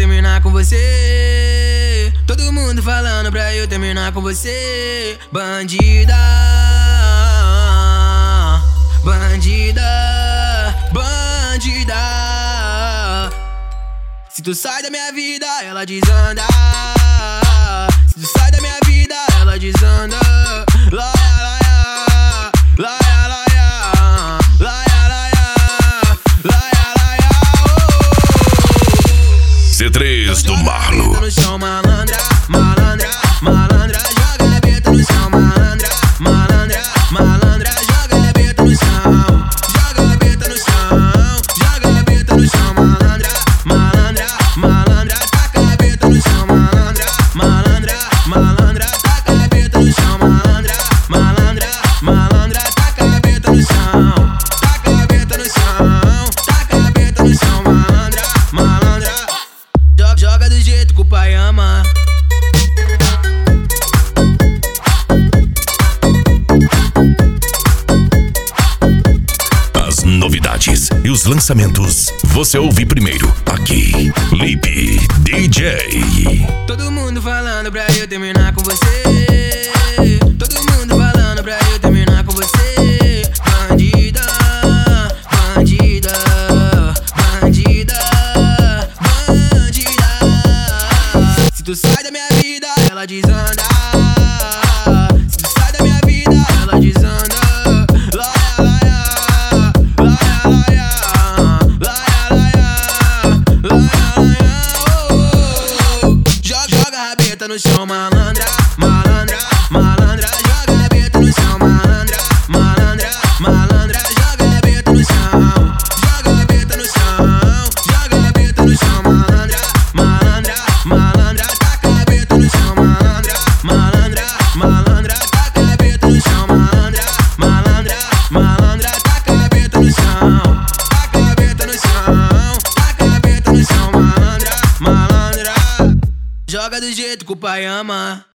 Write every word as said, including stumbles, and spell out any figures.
terminar com você. Todo mundo falando pra eu terminar com você. Bandida, bandida, bandida. Se tu sai da minha vida, ela desanda. Se tu sai da minha vida, ela desanda. Laia, laia, laia, laia, laia, laia, laia, laia, oh. C três do Marlo. No chão, malandra, malandra, malandra. Joga a beta no chão, malandra, malandra, malandra. Joga a beta no chão, joga a beta no chão, joga a beta no chão, malandra, malandra, malandra. Taca a beta no chão, malandra, malandra, malandra. Taca a beta no chão, malandra, malandra, malandra. Taca a beta no chão, taca a beta no chão, taca a beta no chão, malandra, malandra. Joga, joga do jeito que o pai ama. As novidades e os lançamentos você ouve primeiro aqui. Lipe D J. Todo mundo falando pra eu terminar com você. Todo mundo falando pra eu terminar com você. Bandida, bandida, bandida, bandida. Se tu sai da minha vida, ela desanda. Se tu sai da minha vida, ela desanda. Laia, laia, laia, laia, laia, laia, laia, oh. Joga, joga a rabeta no chão, malandra, malandra, malandra. Joga a rabeta no chão, malandra, malandra, malandra. Joga a rabeta no chão, joga a rabeta no chão, joga a rabeta no chão, malandra, malandra, malandra. Taca a rabeta no chão, malandra, malandra, malandra. Taca a rabeta no chão, malandra, malandra, malandra. Taca a rabeta no chão, taca a rabeta no chão, taca a rabeta no chão, malandra, malandra. Joga do jeito que o pai ama.